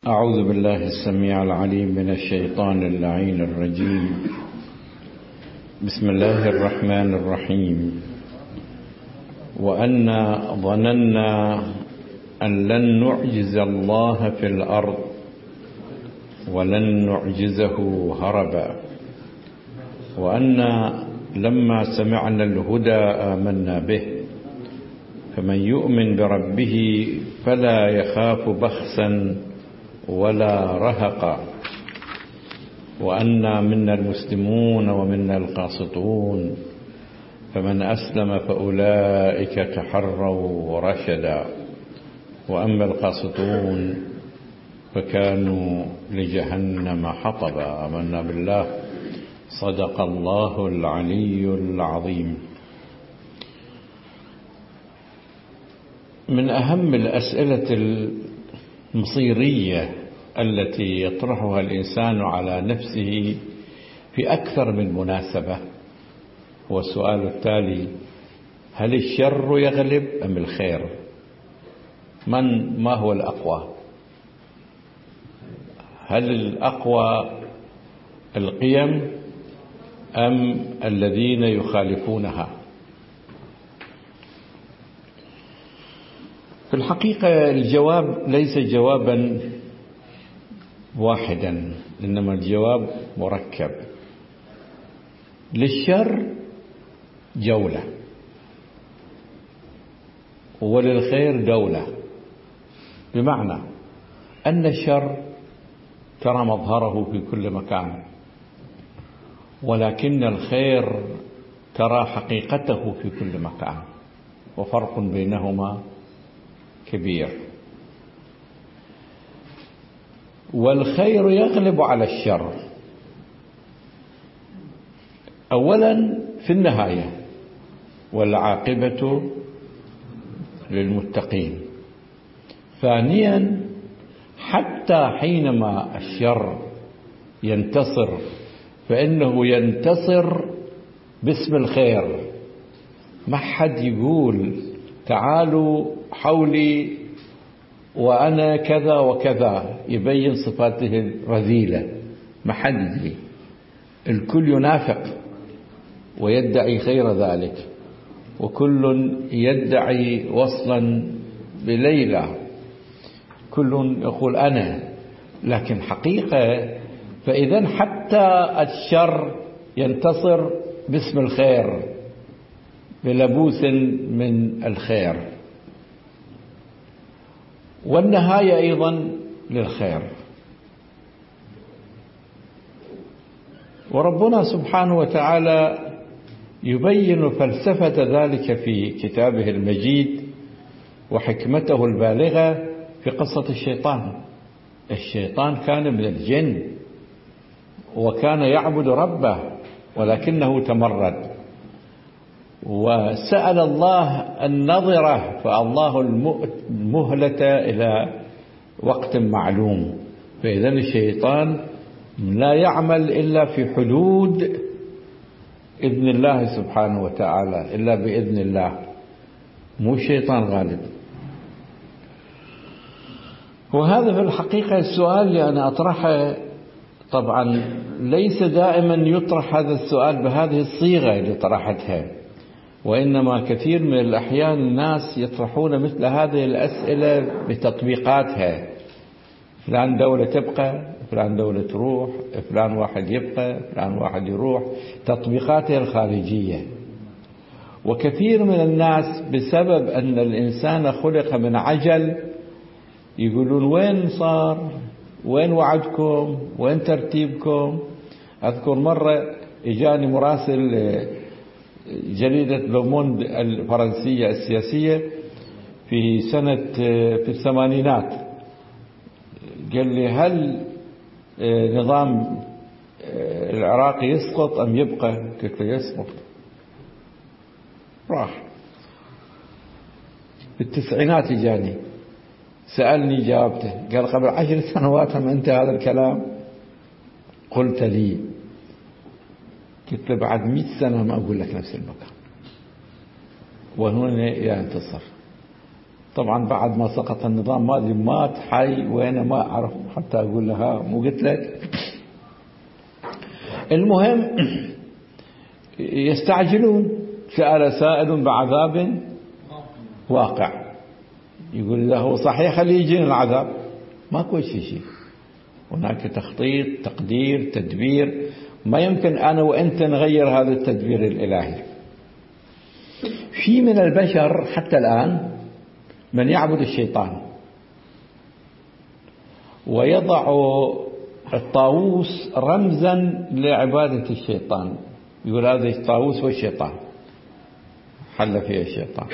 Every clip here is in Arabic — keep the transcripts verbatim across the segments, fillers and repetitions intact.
أعوذ بالله السميع العليم من الشيطان اللعين الرجيم. بسم الله الرحمن الرحيم. وأنا ظننا أن لن نعجز الله في الأرض ولن نعجزه هربا، وأنا لما سمعنا الهدى آمنا به، فمن يؤمن بربه فلا يخاف بخسا ولا رهقا، وأنا منا المسلمون ومنا القاسطون، فمن أسلم فأولئك تحروا رشدا، وأما القاسطون فكانوا لجهنم حطبا. آمنا بالله. صدق الله العلي العظيم. من أهم الأسئلة المصيرية التي يطرحها الإنسان على نفسه في أكثر من مناسبة هو السؤال التالي: هل الشر يغلب أم الخير؟ من ما هو الأقوى؟ هل الأقوى القيم أم الذين يخالفونها؟ في الحقيقة الجواب ليس جوابا واحدا، إنما الجواب مركب. للشر جولة وللخير دولة، بمعنى أن الشر ترى مظهره في كل مكان، ولكن الخير ترى حقيقته في كل مكان، وفرق بينهما كبير. والخير يغلب على الشر أولا في النهاية، والعاقبة للمتقين. ثانيا حتى حينما الشر ينتصر فإنه ينتصر باسم الخير. ما حد يقول تعالوا حولي وأنا كذا وكذا يبين صفاته الرذيلة، ما حد يدري. الكل ينافق ويدعي خير ذلك، وكل يدعي وصلا بليلى، كل يقول أنا، لكن حقيقة فإذا حتى الشر ينتصر باسم الخير بلبوس من الخير، والنهاية أيضا للخير. وربنا سبحانه وتعالى يبين فلسفة ذلك في كتابه المجيد وحكمته البالغة في قصة الشيطان. الشيطان كان من الجن وكان يعبد ربه، ولكنه تمرد وسأل الله النظرة، فالله المهلة إلى وقت معلوم. فإذا الشيطان لا يعمل إلا في حدود إذن الله سبحانه وتعالى، إلا بإذن الله، مو الشيطان غالب. وهذا في الحقيقة السؤال اللي أنا أطرحه، طبعا ليس دائما يطرح هذا السؤال بهذه الصيغة اللي طرحتها، وإنما كثير من الأحيان الناس يطرحون مثل هذه الأسئلة بتطبيقاتها. فلان دولة تبقى، فلان دولة تروح، فلان واحد يبقى، فلان واحد يروح، تطبيقاتها الخارجية. وكثير من الناس بسبب أن الإنسان خلق من عجل يقولون وين صار، وين وعدكم، وين ترتيبكم. أذكر مرة إجاني مراسل جريدة لوموند الفرنسية السياسية في سنة في الثمانينات، قال لي هل نظام العراقي يسقط أم يبقى؟ قلت له يسقط. راح في التسعينات إجاني سألني جاوبته، قال قبل عشر سنوات هم أنت هذا الكلام قلت لي. قلت له بعد مئة سنة ما أقول لك نفس المكان، وهنا ينتصر. طبعا بعد ما سقط النظام ما أدري مات حي وأنا ما أعرف حتى أقول لها مو قلت لك. المهم يستعجلون. سأل سائل بعذاب واقع، يقول إذا هو صحيح خليه يجينا العذاب. ماكو شيء شيء هناك تخطيط تقدير تدبير، ما يمكن أنا وأنت نغير هذا التدبير الإلهي. في من البشر حتى الآن من يعبد الشيطان ويضع الطاووس رمزا لعبادة الشيطان، يقول هذا الطاووس هو الشيطان، حل فيه الشيطان،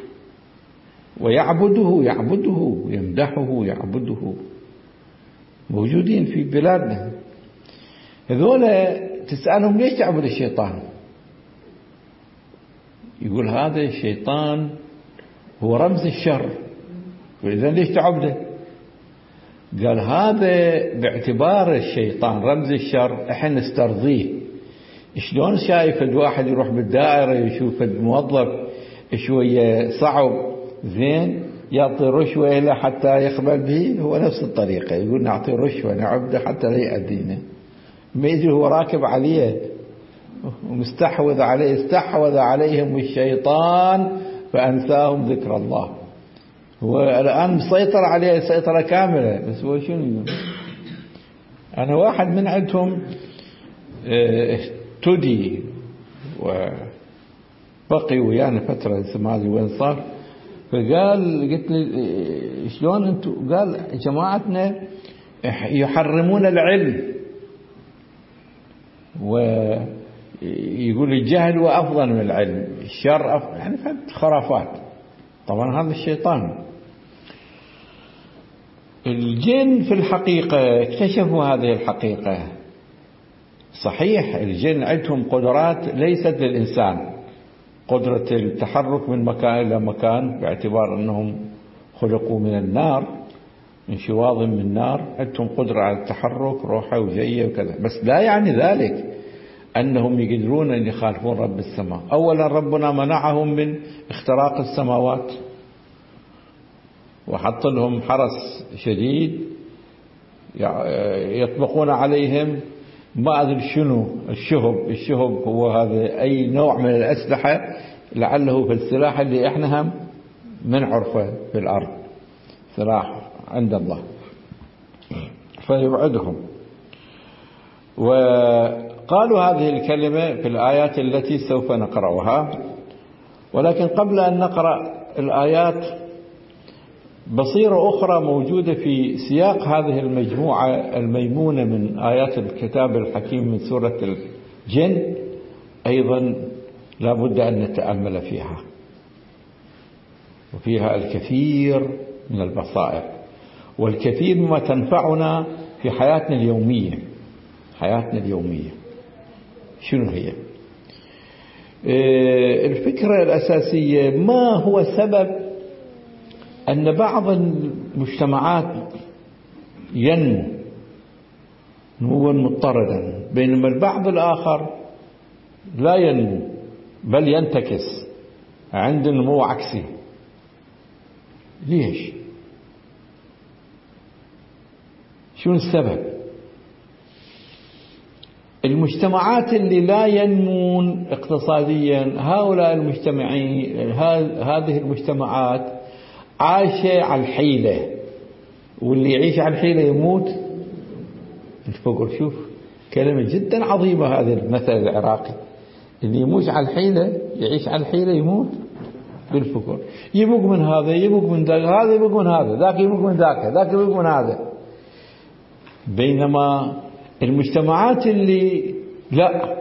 ويعبده يعبده يمدحه يعبده، موجودين في بلادنا. هذولا تسألهم ليش تعبد الشيطان؟ يقول هذا الشيطان هو رمز الشر، فإذا ليش تعبده؟ قال هذا باعتبار الشيطان رمز الشر احنا نسترضيه. شلون شايف الواحد يروح بالدائرة يشوف الموظف شوية صعب زين يعطي رشوة له حتى يقبل به، هو نفس الطريقة يقول نعطي رشوة نعبده حتى لا يأذينا، ما يجي هو راكب عليه ومستحوذ عليه. استحوذ عليهم الشيطان فأنساهم ذكر الله. هو الآن مسيطر عليه سيطرة كاملة، بس هو شنو يقول؟ أنا واحد من عندهم تدي وبقي ويانا فترة سمالي وين صار، فقال قلت لي شلون انتم؟ قال جماعتنا يحرمون العلم ويقول الجهل هو أفضل من العلم، الشر أفضل، يعني فهمت خرافات. طبعا هذا الشيطان. الجن في الحقيقة اكتشفوا هذه الحقيقة. صحيح الجن عندهم قدرات ليست للإنسان، قدرة التحرك من مكان إلى مكان باعتبار أنهم خلقوا من النار، من شواظ من نار، عندهم قدرة على التحرك روحه وجيه وكذا، بس لا يعني ذلك أنهم يقدرون أن يخالفون رب السماء. أولا ربنا منعهم من اختراق السماوات وحط لهم حرس شديد يطبقون عليهم ما أدري شنو الشهب. الشهب هو هذا أي نوع من الأسلحة لعله في السلاح اللي إحنا هم من عرفه في الأرض، سلاح عند الله فيبعدهم. وقالوا هذه الكلمة في الآيات التي سوف نقرأها، ولكن قبل أن نقرأ الآيات بصيرة أخرى موجودة في سياق هذه المجموعة الميمونة من آيات الكتاب الحكيم من سورة الجن، أيضا لا بد أن نتأمل فيها، وفيها الكثير من البصائر والكثير مما تنفعنا في حياتنا اليومية. حياتنا اليومية شنو هي؟ الفكرة الأساسية، ما هو سبب أن بعض المجتمعات ينمو نموا مضطردا بينما البعض الآخر لا ينمو بل ينتكس، عنده نمو عكسي؟ ليش؟ شو السبب؟ المجتمعات اللي لا ينمون اقتصاديا، هؤلاء المجتمعين هذه المجتمعات عايشة على الحيلة، واللي يعيش على الحيلة يموت. الفقر، شوف كلمة جدا عظيمة هذا المثل العراقي، اللي يموت على الحيلة يعيش على الحيلة يموت بالفقر. يبوق من هذا يبوق من ذاك، هذا يبوق من هذا، ذاك يبوق من ذاك، ذاك يبوق من هذا. بينما المجتمعات اللي لا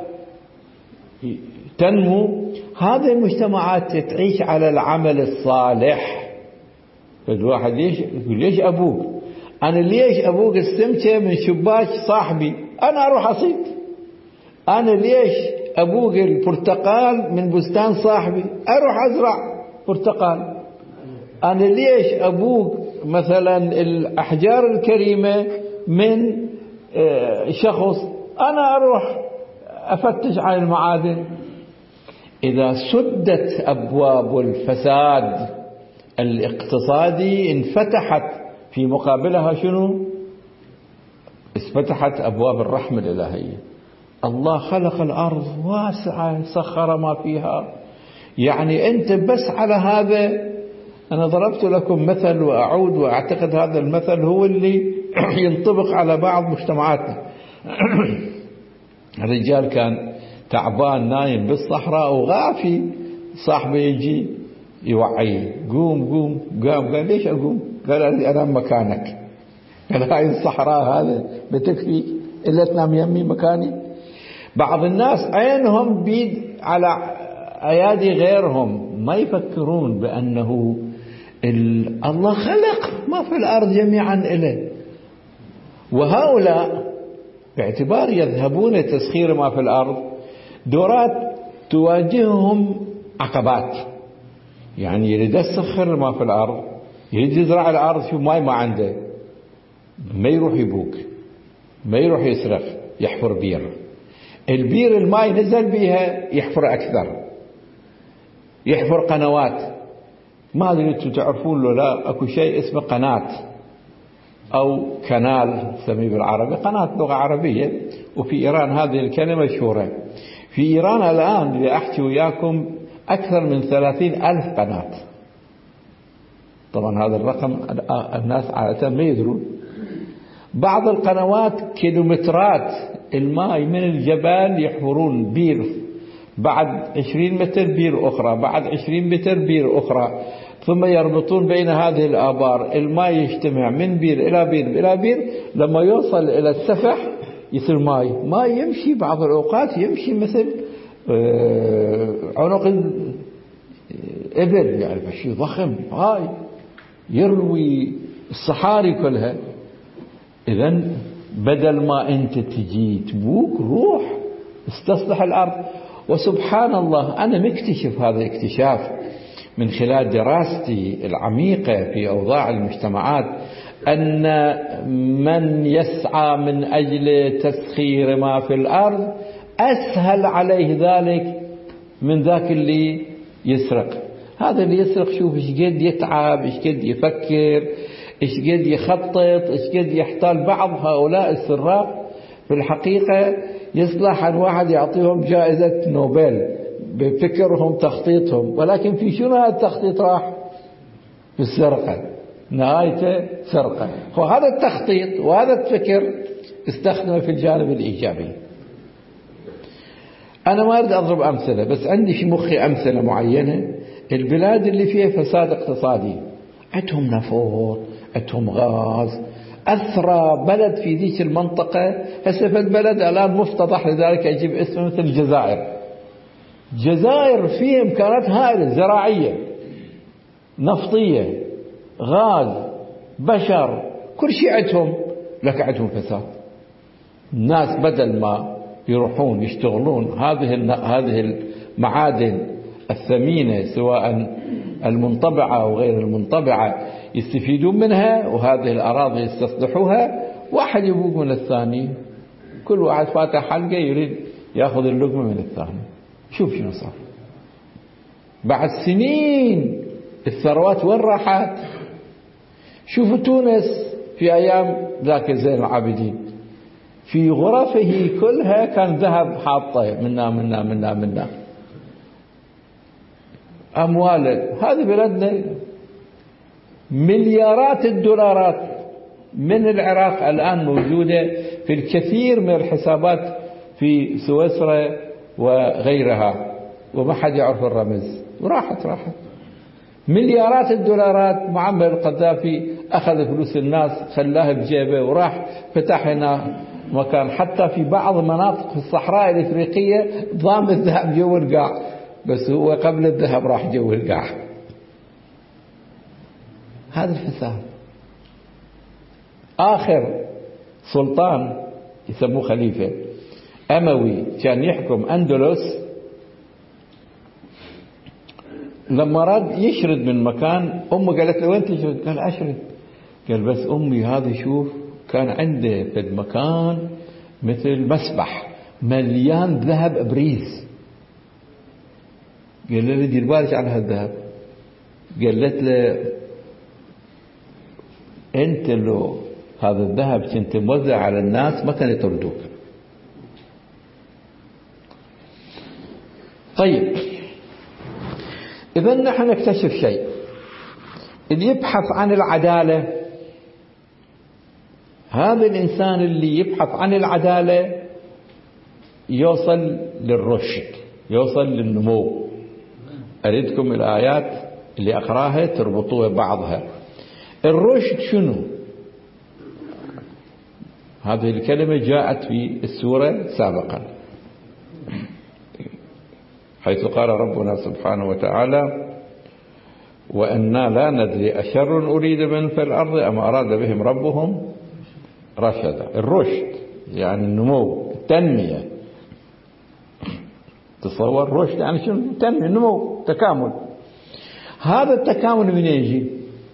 تنمو، هذه المجتمعات تعيش على العمل الصالح. فالواحد ليش يقول ليش أبوك؟ أنا ليش أبوك السمكة من شباك صاحبي أنا أروح أصيد؟ أنا ليش أبوك البرتقال من بستان صاحبي أروح أزرع برتقال؟ أنا ليش أبوك مثلا الأحجار الكريمة من شخص أنا أروح أفتش عن المعادن؟ إذا سدت أبواب الفساد الاقتصادي انفتحت في مقابلها شنو؟ انفتحت أبواب الرحمة الإلهية. الله خلق الأرض واسعة سخر ما فيها. يعني أنت بس على هذا، أنا ضربت لكم مثل وأعود وأعتقد هذا المثل هو اللي ينطبق على بعض مجتمعاتنا. الرجال كان تعبان نايم بالصحراء وغافي، صاحبه يجي يوعيه، قوم قوم قام. قال ليش أقوم؟ قال لي أنام مكانك. قال هاي الصحراء هذا بتكفيك إلا تنام يمي مكاني؟ بعض الناس عينهم بيد على أيادي غيرهم، ما يفكرون بأنه الله خلق ما في الأرض جميعا إله. وهؤلاء باعتبار يذهبون لتسخير ما في الأرض دورات تواجههم عقبات. يعني يريد يسخر ما في الأرض، يريد يزرع الأرض، شو ماي ما عنده، ما يروح يبوك، ما يروح يسرق، يحفر بير. البير الماي نزل بيها يحفر أكثر، يحفر قنوات. ما أدري أنتم تعرفون له لا، أكو شيء اسمه قناة أو كنال نسميه بالعربي، قناة لغة عربية، وفي إيران هذه الكلمة مشهورة. في إيران الآن اللي أحكي وياكم أكثر من ثلاثين ألف قناة. طبعا هذا الرقم الناس عادة ما يدرون. بعض القنوات كيلومترات الماء من الجبال يحفرون بير، بعد عشرين متر بير أخرى، بعد عشرين متر بير أخرى، ثم يربطون بين هذه الآبار. الماء يجتمع من بير إلى بير إلى بير، لما يوصل إلى السفح يصير ماي. ما يمشي بعض الأوقات يمشي مثل عنق الإبل، يعني شيء ضخم هاي يروي الصحاري كلها. إذن بدل ما أنت تجي تبوك، روح استصلح الأرض. وسبحان الله أنا مكتشف هذا الاكتشاف من خلال دراستي العميقة في أوضاع المجتمعات، أن من يسعى من أجل تسخير ما في الأرض أسهل عليه ذلك من ذاك اللي يسرق. هذا اللي يسرق شوف إيش قد يتعب، إيش قد يفكر، إيش قد يخطط، إيش قد يحتال. بعض هؤلاء السراق في الحقيقة يصلح أن واحد يعطيهم جائزة نوبل بفكرهم تخطيطهم، ولكن في شنو هذا التخطيط راح؟ في السرقة، نهايته سرقة. وهذا التخطيط وهذا الفكر استخدمه في الجانب الإيجابي. أنا ما أريد أضرب أمثلة، بس عندي في مخي أمثلة معينة. البلاد اللي فيها فساد اقتصادي، عندهم نفط، عندهم غاز، أثرى بلد في ذيك المنطقة. هسه في البلد الآن مفتضح، لذلك أجيب اسمه مثل الجزائر. الجزائر فيه إمكانات هائلة، زراعية، نفطية، غاز، بشر، كل شيء عندهم، لك عندهم فساد. الناس بدل ما يروحون يشتغلون هذه هذه المعادن الثمينة، سواء المنطبعة أو غير المنطبعة، يستفيدون منها، وهذه الأراضي يستصلحوها. واحد يبوق من الثاني، كل واحد فاتح حلقة يريد يأخذ اللقمة من الثاني. شوف شنو صار بعد سنين. الثروات وين راحت؟ شوفوا تونس في أيام ذاك زين العابدين، في غرفه كلها كان ذهب حاطه منا منا منا منا أموال. هذه بلدنا مليارات الدولارات من العراق الآن موجودة في الكثير من الحسابات في سويسرا وغيرها، وما حد يعرف الرمز، وراحت راحت مليارات الدولارات. معمر القذافي أخذ فلوس الناس خلاها بجيبه وراح فتح هنا مكان. حتى في بعض مناطق في الصحراء الإفريقية ضام الذهب جو القاع، بس هو قبل الذهب راح جو القاع. هذا الفساد. آخر سلطان يسموه خليفة أموي كان يحكم أندلس، لما راد يشرد من مكان، أمه قالت له وين تشرد؟ قال أشرد. قال بس أمي هذا شوف كان عنده في المكان مثل مسبح مليان ذهب إبريز. قال له دير بالك على هالذهب. قالت له انت لو هذا الذهب كنت موزع على الناس ما كانوا يطردوك. طيب إذا نحن نكتشف شيء، اللي يبحث عن العدالة، هذا الإنسان اللي يبحث عن العدالة يوصل للرشد، يوصل للنمو. أريدكم الآيات اللي أقراها تربطوها بعضها. الرشد شنو؟ هذه الكلمة جاءت في السورة سابقا، حيث قال ربنا سبحانه وتعالى: وأنا لا ندري أشر أريد من في الأرض أم أراد بهم ربهم رشدا. الرشد يعني النمو، التنمية. تصور رشد يعني شنو؟ تنمية، نمو، تكامل. هذا التكامل من يجي؟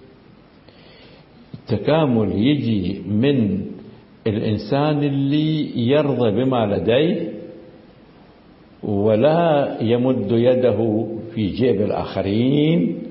التكامل يجي من الإنسان اللي يرضى بما لديه ولا يمد يده في جيب الآخرين.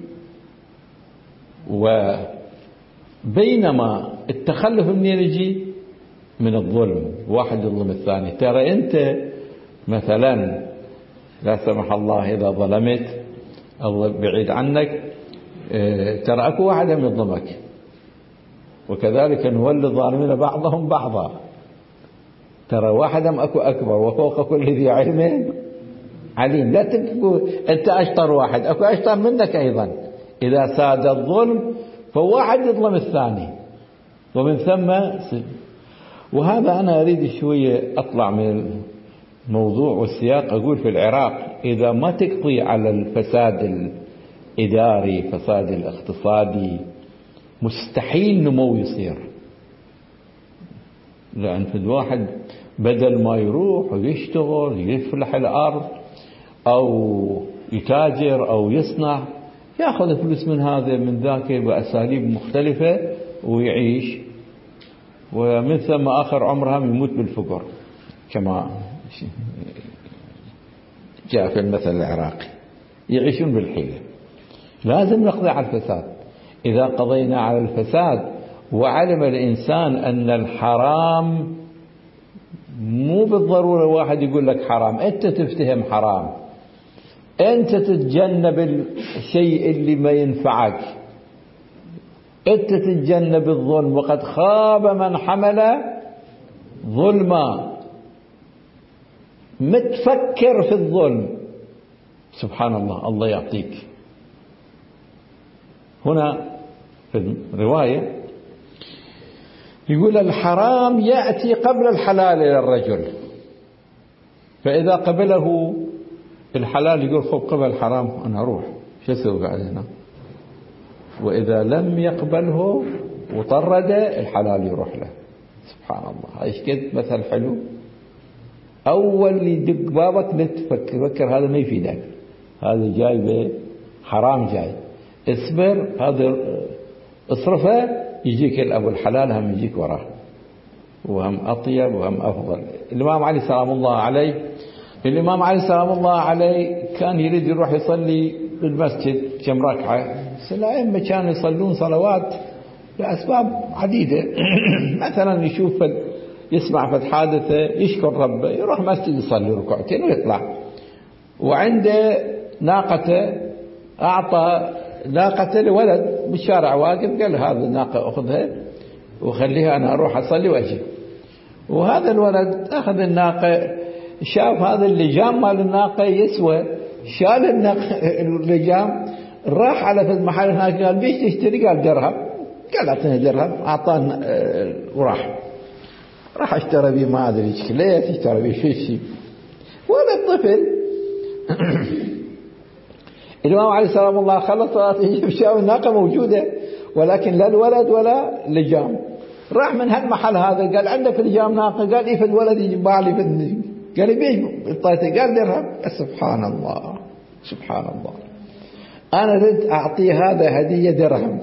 وبينما التخلف منين يجي؟ من الظلم، واحد يظلم الثاني. ترى أنت مثلا لا سمح الله إذا ظلمت، الله بعيد عنك، ترى أكو واحد هم يظلمك، وكذلك نولي الظالمين بعضهم بعضا. ترى واحد هم أكو أكبر وفوق كل ذي علم عليم. لا تقول أنت أشطر واحد، أكو أشطر منك أيضا. إذا ساد الظلم فواحد يظلم الثاني، ومن ثم. وهذا أنا أريد شوية أطلع من الموضوع والسياق. أقول في العراق إذا ما تقضي على الفساد الإداري، فساد الاقتصادي، مستحيل نمو يصير. لأن في الواحد بدل ما يروح ويشتغل يفلح الأرض أو يتاجر أو يصنع، يأخذ فلوس من هذا من ذاك بأساليب مختلفة ويعيش، ومن ثم آخر عمرها يموت بالفقر كما جاء في المثل العراقي، يعيشون بالحيلة. لازم نقضي على الفساد. إذا قضينا على الفساد وعلم الإنسان أن الحرام مو بالضرورة واحد يقول لك حرام، أنت تفتهم حرام، أنت تتجنب الشيء اللي ما ينفعك، أنت تتجنب الظلم. وقد خاب من حمل ظلما، متفكر في الظلم. سبحان الله، الله يعطيك. هنا في الرواية يقول الحرام يأتي قبل الحلال إلى الرجل، فإذا قبله الحلال يقول خب قبل الحرام أنا أروح شو أسوي قاعد هنا، وإذا لم يقبله وطرد الحلال يروح له. سبحان الله، ايش قد مثل حلو. أول يدق بابك لا تفكر، فكر هذا ما يفيدك، هذا جاي به حرام جاي، اصبر، هذا اصرفه يجيك الأبو الحلال هم يجيك وراه، وهم أطيب وهم أفضل. الإمام علي سلام الله عليه الإمام علي سلام الله عليه كان يريد يروح يصلي بالمسجد كم ركعة، الأئمة كانوا يصلون صلوات لأسباب عديدة. مثلا يشوف يسمع فد حادثة يشكر ربه، يروح مسجد يصلي ركعتين ويطلع. وعنده ناقته، أعطى ناقته لولد بالشارع واقف، قال هذا الناقة أخذها وخليها أنا أروح أصلي وأجي. وهذا الولد أخذ الناقة، شاف هذا اللجام مال الناقة يسوى، شال اللجام، راح على في المحل هناك قال بيش تشتري؟ قال درهم. قال أعطيني درهم، أعطاه وراح راح اشترى بيه ما أدري ايش ليش اشترى بيه شو شيء. ولد طفل. الإمام علي سلام الله خلص صلاته، شاف الناقة موجودة ولكن لا الولد ولا لجام. راح من هالمحل هذا قال عندك لجام ناقة؟ قال إيه، الولد يجمع لي في، قال بيش طيته؟ قال درهم. سبحان الله سبحان الله، أنا ردت أعطيه هذا هدية درهم،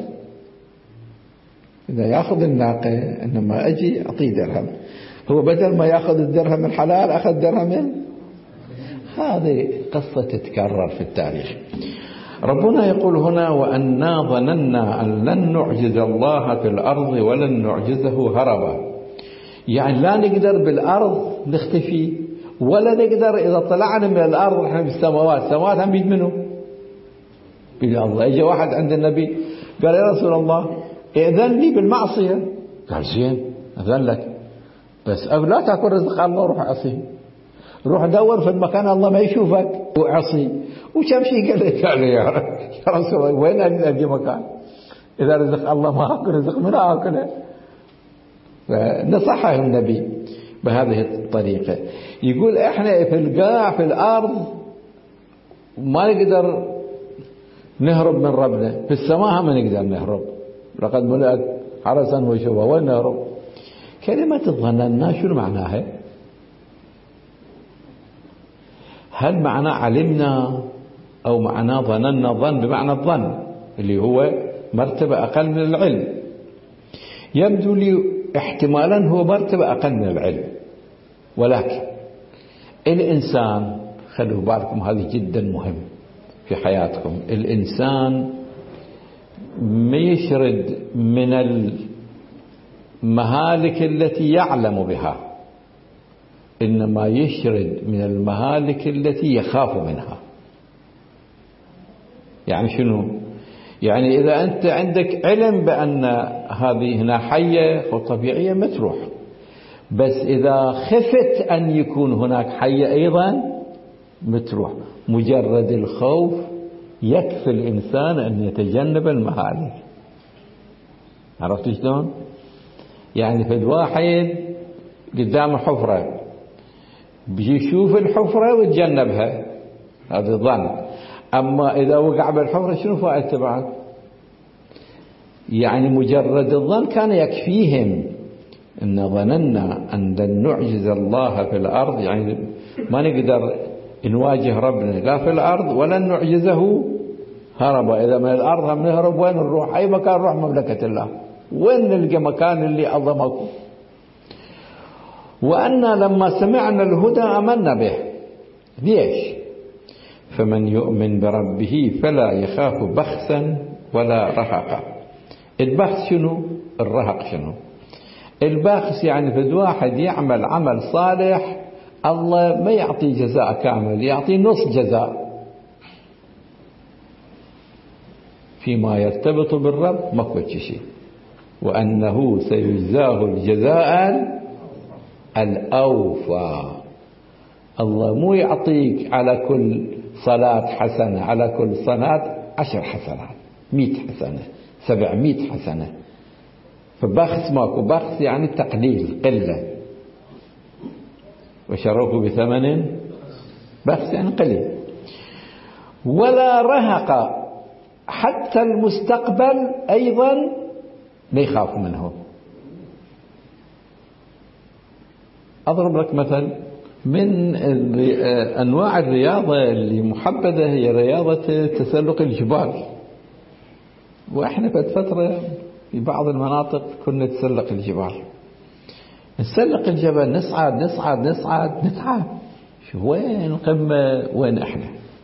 إذا يأخذ الناقة إنما أجي أعطيه درهم، هو بدل ما يأخذ الدرهم الحلال أخذ درهم. هذه قصة تتكرر في التاريخ. ربنا يقول هنا وأنا ظننا أن لن نعجز الله في الأرض ولن نعجزه هربا، يعني لا نقدر بالأرض نختفي ولا نقدر إذا طلعنا من الأرض احنا بالسماوات. السماوات هم بيد منه؟ بيد الله. اجى واحد عند النبي قال يا رسول الله ائذن لي بالمعصية. قال زين أذن لك، بس لا تاكل رزق الله وروح عصيه، روح دور في المكان الله ما يشوفك وعصي. وكم شيء قال لي قال يا رسول الله وين ألاقي مكان إذا رزق الله ما أكل رزق من أكله. فنصحه النبي بهذه الطريقة. يقول احنا في القاع في الأرض ما نقدر نهرب من ربنا، في السماء ما نقدر نهرب، لقد ملأت حرسا وشبا، وين نهرب؟ كلمة ظننا شو معناها؟ هل معنى علمنا أو معنى ظننا؟ ظن بمعنى الظن اللي هو مرتبة أقل من العلم. يبدو لي احتمالا هو مرتبة أقل من العلم، ولكن الإنسان خلوا بالكم هذه جدا مهم في حياتكم. الإنسان ما يشرد من المهالك التي يعلم بها، إنما يشرد من المهالك التي يخاف منها. يعني شنو؟ يعني إذا أنت عندك علم بأن هذه هنا حية وطبيعية ما تروح، بس إذا خفت أن يكون هناك حية أيضا بتروح. مجرد الخوف يكفي الإنسان أن يتجنب المهالك. عرفت شلون؟ يعني في الواحد قدام حفرة بيشوف الحفرة ويتجنبها، هذا ظن. أما إذا وقع بالحفرة شنو فائدته بعد؟ يعني مجرد الظن كان يكفيهم. إن ظننا أن لن نعجز الله في الأرض، يعني ما نقدر نواجه ربنا لا في الأرض ولن نعجزه هربا. إذا من الأرض هم نهرب وين نروح؟ أي مكان نروح مملكة الله، وين نلقى مكان اللي عظمكم. وأنا لما سمعنا الهدى آمنا به. ليش؟ فمن يؤمن بربه فلا يخاف بخسا ولا رهقا. البخس شنو؟ الرهق شنو؟ البخس يعني في واحد يعمل عمل صالح الله ما يعطي جزاء كامل، يعطي نص جزاء. فيما يرتبط بالرب ماكو شيء، وأنه سيجزاه الجزاء الأوفى. الله مو يعطيك على كل صلاة حسنة، على كل صلاة عشر حسنات، مئة حسنة، سبعمئة حسنة. فبخس ماكو. بخس يعني تقليل، قلة. وشروه بثمن بخس يعني قليل. ولا رهق، حتى المستقبل أيضا ما يخاف منه. أضرب لك مثل من أنواع الرياضة اللي محبذة، هي رياضة تسلق الجبال. وإحنا في فترة في بعض المناطق كنا نتسلق الجبال، نسلق الجبل، نصعد نصعد نصعد نتعب. شو وين القمة؟ وين إحنا؟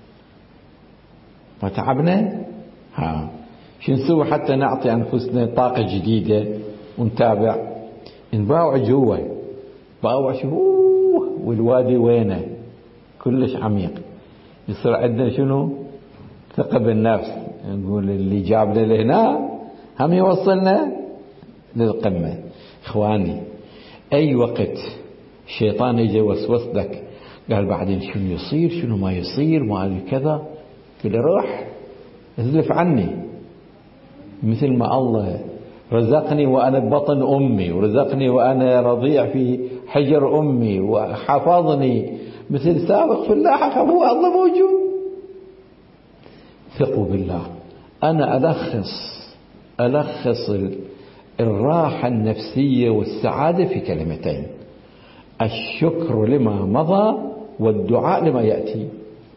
فتعبنا. ها شو نسوي حتى نعطي أنفسنا طاقة جديدة ونتابع؟ نباوع جوا، باوع شو والوادي وينه كلش عميق. يصير عندنا شنو؟ ثقة بالنفس. نقول اللي جابنا لهنا هم يوصلنا للقمة. إخواني أي وقت الشيطان يجي وسوس لك قال بعدين شنو يصير شنو ما يصير ما كذا، قل روح ازلف عني. مثل ما الله رزقني وأنا ببطن أمي، ورزقني وأنا رضيع في حجر أمي، وحفظني مثل سابق في اللاحق، هو الله موجود. ثقوا بالله. أنا ألخص ألخص الراحة النفسية والسعادة في كلمتين: الشكر لما مضى والدعاء لما يأتي.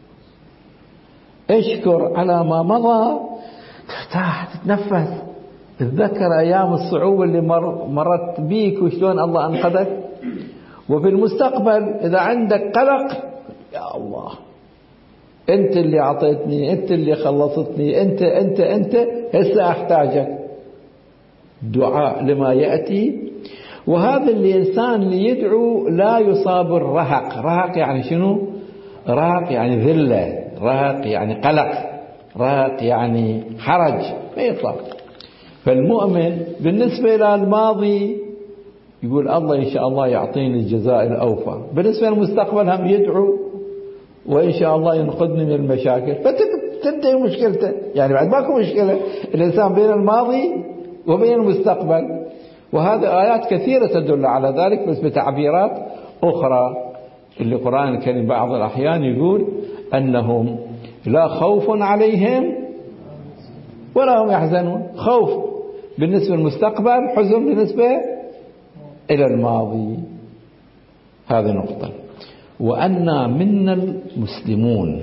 اشكر على ما مضى، ترتاح تتنفس، تتذكر أيام الصعوبة اللي مر مرت بيك وشلون الله أنقذك. وفي المستقبل إذا عندك قلق، يا الله أنت اللي أعطيتني، أنت اللي خلصتني، أنت أنت أنت هسه أحتاجك. دعاء لما يأتي. وهذا الإنسان اللي يدعو لا يصاب الرهق. رهق يعني شنو؟ رهق يعني ذلة، رهق يعني قلق، رهق يعني حرج، ما يطلع. فالمؤمن بالنسبة إلى الماضي يقول الله إن شاء الله يعطيني الجزاء الأوفى، بالنسبة للمستقبل هم يدعو وإن شاء الله ينقذني من المشاكل، فتنتهي مشكلته. يعني بعد ماكو مشكلة الإنسان بين الماضي وبين المستقبل. وهذه آيات كثيرة تدل على ذلك بس بتعبيرات أخرى. اللي القرآن الكريم بعض الأحيان يقول أنهم لا خوف عليهم ولا هم يحزنون. خوف بالنسبة للمستقبل، حزن بالنسبة إلى الماضي. هذه نقطة. وأنا منا المسلمون.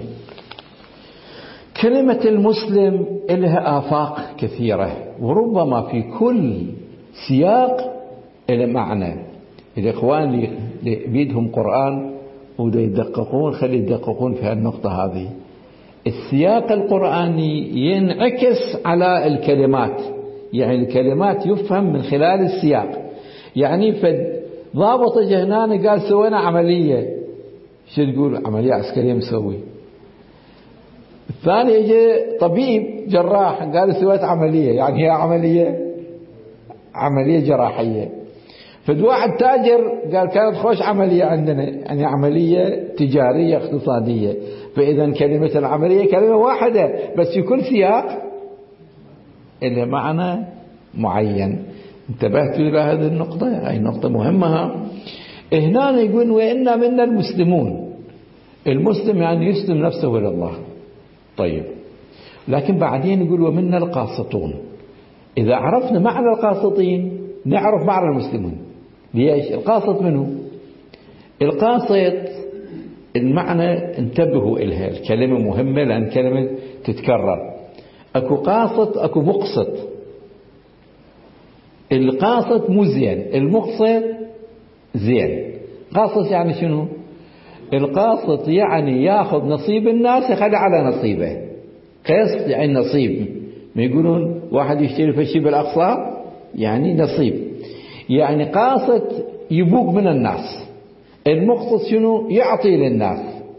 كلمة المسلم لها آفاق كثيرة، وربما في كل سياق إلى معنى. الإخوان اللي بيدهم قرآن وده يدققون، خلي يدققون في هالنقطة هذه. السياق القرآني ينعكس على الكلمات، يعني الكلمات يفهم من خلال السياق. يعني فضابط جهناني قال سوينا عملية، شو تقول؟ عملية عسكرية مسوي. الثاني يجي طبيب جراح قال سويت عملية، يعني هي عملية عملية جراحية. فواحد تاجر قال كانت خوش عملية عندنا، يعني عملية تجارية اقتصادية. فإذا كلمة العملية كلمة واحدة بس في كل سياق إلى معنى معين. انتبهتوا إلى هذه النقطة؟ هذه نقطة مهمة. هنا يقول وإنا منا المسلمون. المسلم يعني يسلم نفسه إلى الله. طيب، لكن بعدين يقول ومنا القاسطون. إذا عرفنا معنى القاسطين نعرف معنى المسلمون. ليش؟ القاسط منه؟ القاسط المعنى انتبهوا إلها، الكلمة مهمة لأن كلمة تتكرر. أكو قاسط أكو مقسط. القاسط مو زين، المقسط زين. قاسط يعني شنو؟ القاسط يعني ياخذ نصيب الناس يخلي على نصيبه. قسط يعني نصيب. ما يقولون واحد يشتري فشي بالأقساط يعني نصيب. يعني قاسط يبوق من الناس. المقسط شنو؟ يعطي للناس.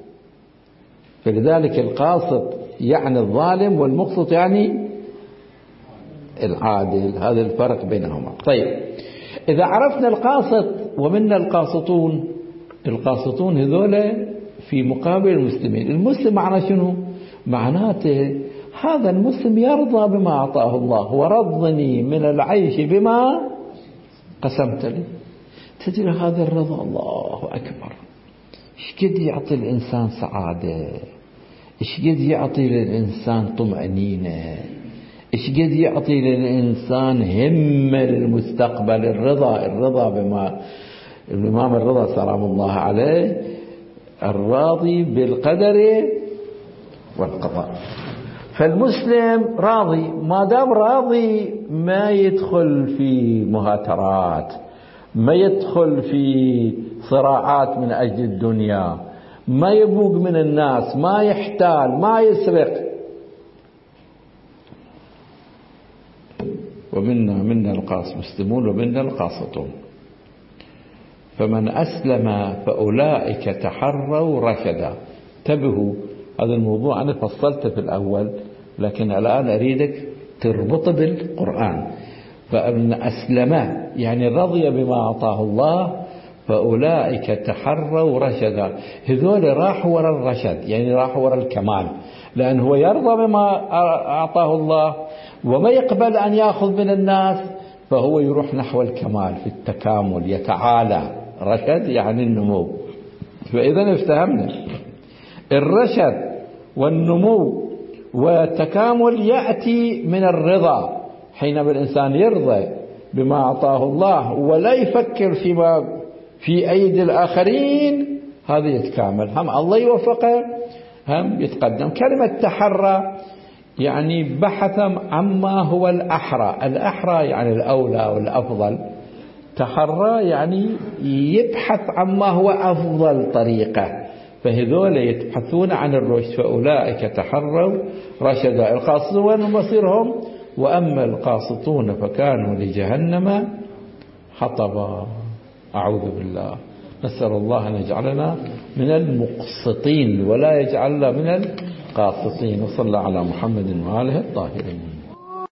فلذلك القاسط يعني الظالم والمقسط يعني العادل. هذا الفرق بينهما. طيب، إذا عرفنا القاسط ومنا القاسطون. القاسطون هذول في مقابل المسلمين. المسلم معناه شنو؟ معناته هذا المسلم يرضى بما أعطاه الله، ورضني من العيش بما قسمت لي. تدري هذا الرضا الله أكبر إيش قد يعطي الإنسان سعادة، إيش قد يعطي للإنسان طمأنينة، إيش قد يعطي للإنسان همة للمستقبل. الرضا الرضا بما الإمام الرضا سلام الله عليه الراضي بالقدر والقضاء. فالمسلم راضي. ما دام راضي ما يدخل في مهاترات، ما يدخل في صراعات من أجل الدنيا، ما يبوق من الناس، ما يحتال، ما يسرق. ومنا منا القاس مسلمون ومنا القاسطون. فمن أسلم فأولئك تحروا رشدا. انتبهوا، هذا الموضوع أنا فصلته في الأول لكن الآن أريدك تربطه بالقرآن. فمن أسلم يعني رضي بما أعطاه الله فأولئك تحروا رشدا. هذول راحوا وراء الرشد، يعني راحوا وراء الكمال، لأن هو يرضى بما أعطاه الله وما يقبل أن يأخذ من الناس، فهو يروح نحو الكمال في التكامل، يتعالى. رشد يعني النمو. فإذا افتهمنا الرشد والنمو والتكامل يأتي من الرضا. حينما الإنسان يرضى بما أعطاه الله ولا يفكر فيما في أيدي الآخرين، هذا يتكامل. هم الله يوفقه هم يتقدم. كلمة تحرى يعني بحث عما هو الأحرى. الأحرى يعني الأولى والأفضل. تحرى يعني يبحث عما هو أفضل طريقة. فهذول يتبحثون عن الرشد، فأولئك تحروا رشدا. القاسطون وين مصيرهم؟ وأما القاسطون فكانوا لجهنم حطبا. أعوذ بالله، نسأل الله أن يجعلنا من المقسطين ولا يجعلنا من القاسطين. وصلى على محمد وآله الطاهرين.